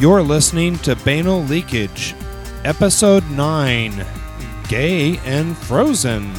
You're listening to Banal Leakage, Episode 9, Gay and Frozen.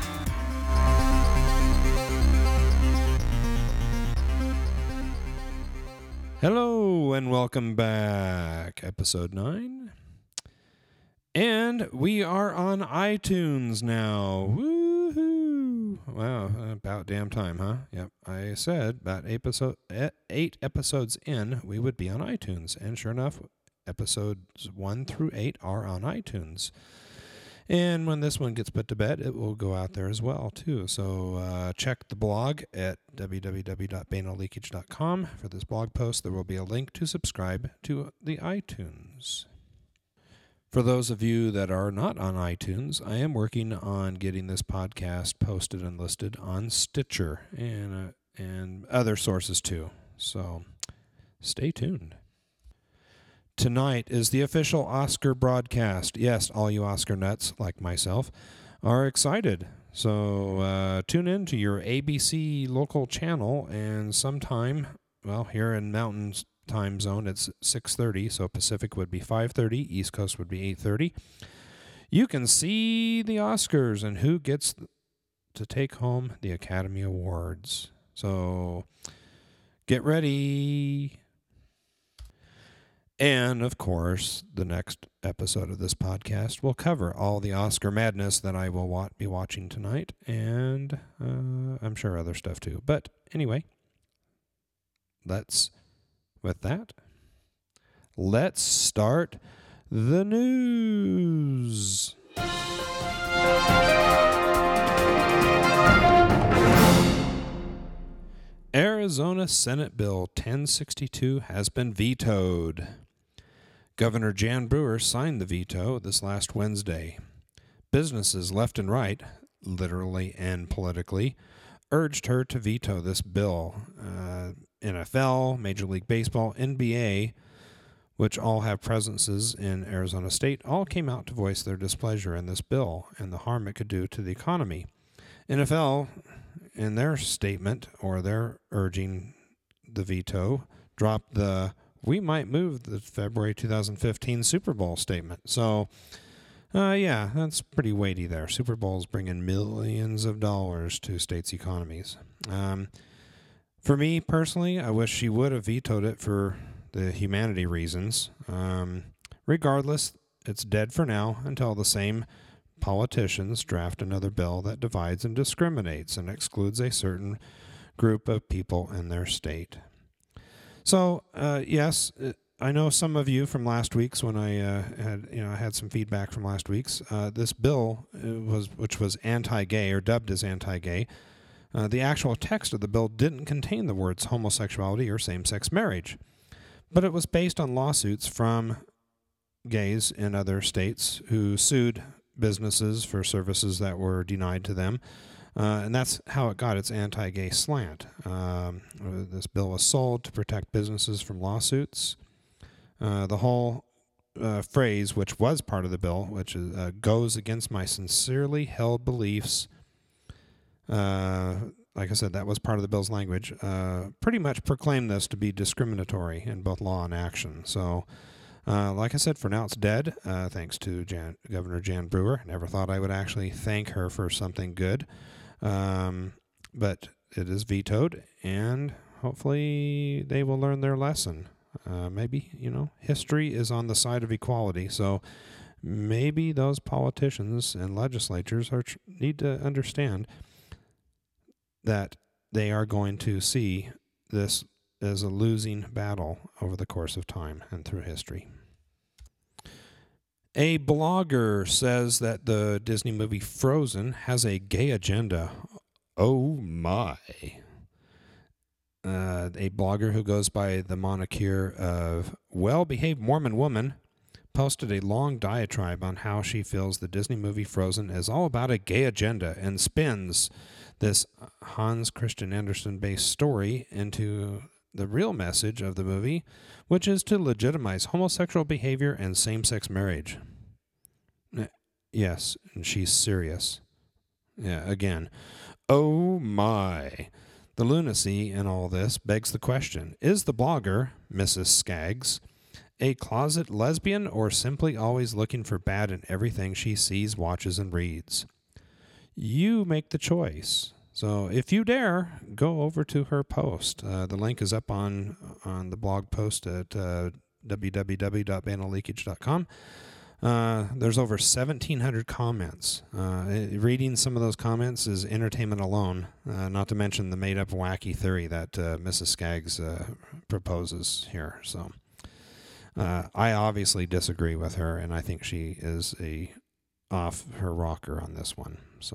Hello and welcome back, Episode 9. And we are on iTunes now. Woohoo! Wow, about damn time, huh? Yep, I said about 8 episodes in, we would be on iTunes. And sure enough, episodes 1 through 8 are on iTunes. And when this one gets put to bed, it will go out there as well, too. So check the blog at www.banalleakage.com for this blog post. There will be a link to subscribe to the iTunes. For those of you that are not on iTunes, I am working on getting this podcast posted and listed on Stitcher and other sources, too. So stay tuned. Tonight is the official Oscar broadcast. Yes, all you Oscar nuts like myself are excited. So tune in to your ABC local channel, and sometime, well, here in Mountain Time Zone, it's 6:30, so Pacific would be 5:30, East Coast would be 8:30. You can see the Oscars and who gets to take home the Academy Awards. So get ready. And, of course, the next episode of this podcast will cover all the Oscar madness that I will be watching tonight, and I'm sure other stuff too. But anyway, let's start the news. Arizona Senate Bill 1062 has been vetoed. Governor Jan Brewer signed the veto this last Wednesday. Businesses left and right, literally and politically, urged her to veto this bill. NFL, Major League Baseball, NBA, which all have presences in Arizona State, all came out to voice their displeasure in this bill and the harm it could do to the economy. NFL, in their statement, or their urging the veto, dropped the "we might move the February 2015 Super Bowl" statement. So, yeah, that's pretty weighty there. Super Bowls bring in millions of dollars to states' economies. For me, personally, I wish she would have vetoed it for the humanity reasons. Regardless, it's dead for now until the same politicians draft another bill that divides and discriminates and excludes a certain group of people in their state. So, yes, I know some of you from last week's when I had some feedback from last week's. This bill which was anti-gay or dubbed as anti-gay. The actual text of the bill didn't contain the words homosexuality or same-sex marriage, but it was based on lawsuits from gays in other states who sued businesses for services that were denied to them. And that's how it got its anti-gay slant. This bill was sold to protect businesses from lawsuits. The whole phrase, which was part of the bill, which is, goes against my sincerely held beliefs, like I said, that was part of the bill's language, pretty much proclaimed this to be discriminatory in both law and action. So, like I said, for now it's dead, thanks to Governor Jan Brewer. Never thought I would actually thank her for something good. But it is vetoed, and hopefully they will learn their lesson. Maybe, history is on the side of equality, so maybe those politicians and legislatures need to understand that they are going to see this as a losing battle over the course of time and through history. A blogger says that the Disney movie Frozen has a gay agenda. Oh my. A blogger who goes by the moniker of Well-Behaved Mormon Woman posted a long diatribe on how she feels the Disney movie Frozen is all about a gay agenda and spins this Hans Christian Andersen-based story into the real message of the movie, which is to legitimize homosexual behavior and same-sex marriage. Yes, and she's serious. Yeah, again. Oh my. The lunacy in all this begs the question, is the blogger, Mrs. Skaggs, a closet lesbian, or simply always looking for bad in everything she sees, watches, and reads? You make the choice. So if you dare, go over to her post. The link is up on the blog post at www.banalleakage.com. There's over 1,700 comments. Reading some of those comments is entertainment alone, not to mention the made-up wacky theory that Mrs. Skaggs proposes here. So I obviously disagree with her, and I think she is off her rocker on this one. So,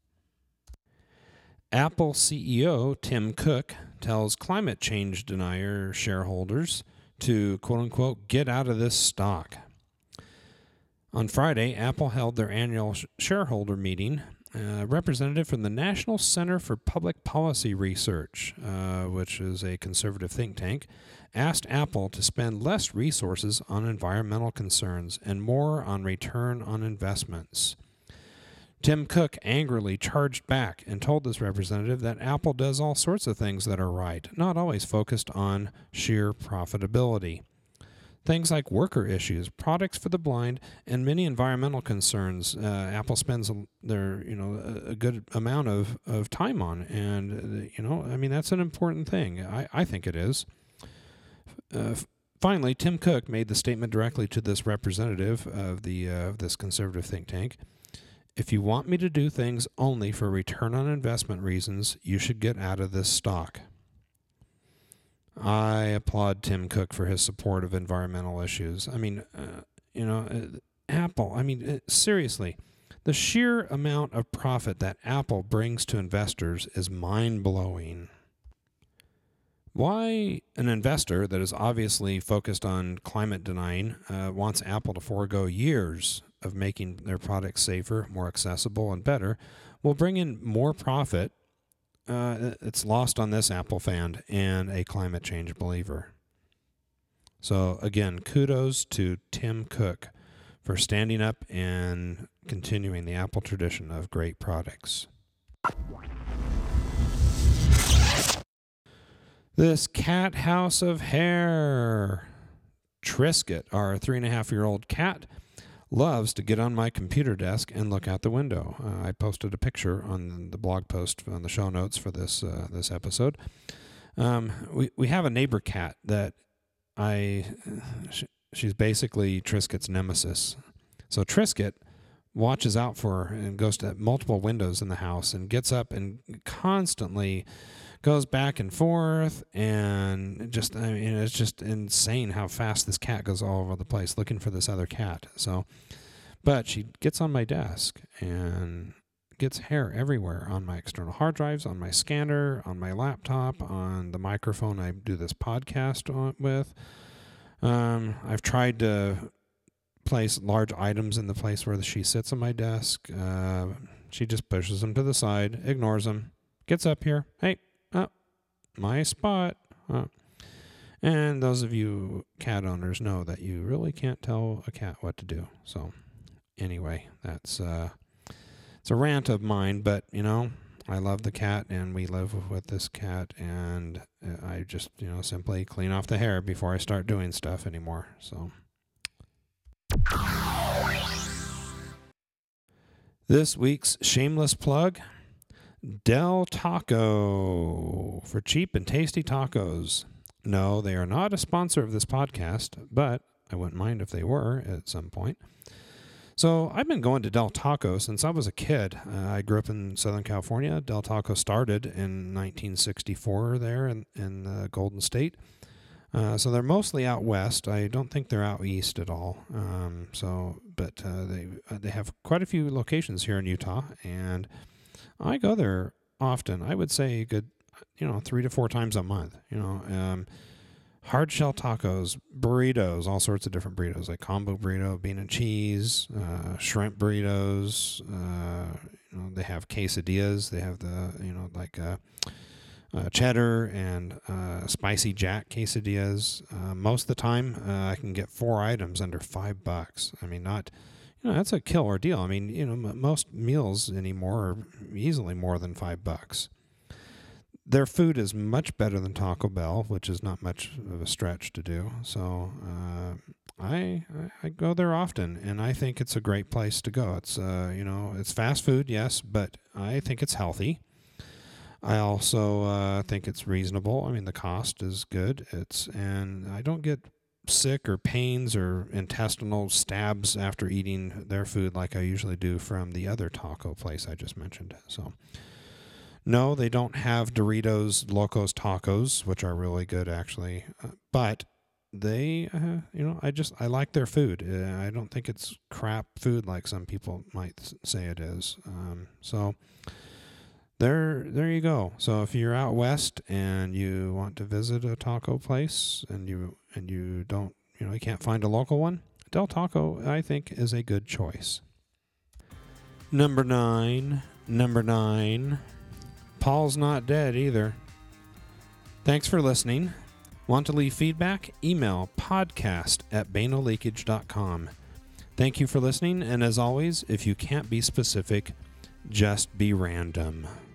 Apple CEO Tim Cook tells climate change denier shareholders to, quote-unquote, get out of this stock. On Friday, Apple held their annual shareholder meeting. A representative from the National Center for Public Policy Research, which is a conservative think tank, asked Apple to spend less resources on environmental concerns and more on return on investments. Tim Cook angrily charged back and told this representative that Apple does all sorts of things that are right, not always focused on sheer profitability. Things like worker issues, products for the blind, and many environmental concerns. Apple spends a good amount of time on, and that's an important thing. I think it is. Finally, Tim Cook made the statement directly to this representative of this conservative think tank. If you want me to do things only for return on investment reasons, you should get out of this stock. I applaud Tim Cook for his support of environmental issues. Apple, seriously, the sheer amount of profit that Apple brings to investors is mind-blowing. Why an investor that is obviously focused on climate denying wants Apple to forego years of making their products safer, more accessible, and better will bring in more profit. It's lost on this Apple fan and a climate change believer. So again, kudos to Tim Cook for standing up and continuing the Apple tradition of great products. This cat house of hair. Trisket, our 3.5-year-old cat, loves to get on my computer desk and look out the window. I posted a picture on the blog post on the show notes for this episode. We have a neighbor cat that she's basically Trisket's nemesis. So Trisket watches out for her and goes to multiple windows in the house and gets up and constantly goes back and forth, and it's just insane how fast this cat goes all over the place looking for this other cat. So, but she gets on my desk and gets hair everywhere on my external hard drives, on my scanner, on my laptop, on the microphone I do this podcast with. I've tried to place large items in the place where she sits on my desk. She just pushes them to the side, ignores them, gets up here. Hey, my spot. And those of you cat owners know that you really can't tell a cat what to do. So anyway, that's it's a rant of mine, but I love the cat and we live with this cat, and I just simply clean off the hair before I start doing stuff anymore. So this week's shameless plug: Del Taco for cheap and tasty tacos. No, they are not a sponsor of this podcast, but I wouldn't mind if they were at some point. So I've been going to Del Taco since I was a kid. I grew up in Southern California. Del Taco started in 1964 there in the Golden State. So they're mostly out west. I don't think they're out east at all. But they have quite a few locations here in Utah, and I go there often. I would say a good, 3 to 4 times a month. Hard shell tacos, burritos, all sorts of different burritos, like combo burrito, bean and cheese, shrimp burritos. They have quesadillas. They have the, cheddar and spicy jack quesadillas. Most of the time, I can get 4 items under $5. That's a killer deal. Most meals anymore are easily more than $5. Their food is much better than Taco Bell, which is not much of a stretch to do. So I go there often, and I think it's a great place to go. It's it's fast food, yes, but I think it's healthy. I also think it's reasonable. I mean, the cost is good. And I don't get sick or pains or intestinal stabs after eating their food like I usually do from the other taco place I just mentioned. So, no, they don't have Doritos Locos Tacos, which are really good actually, but they, I like their food. I don't think it's crap food like some people might say it is. So there you go. So if you're out west and you want to visit a taco place and you don't, you can't find a local one, Del Taco, I think, is a good choice. Number nine. Paul's not dead either. Thanks for listening. Want to leave feedback? Email podcast@banoleakage.com. Thank you for listening, and as always, if you can't be specific, just be random.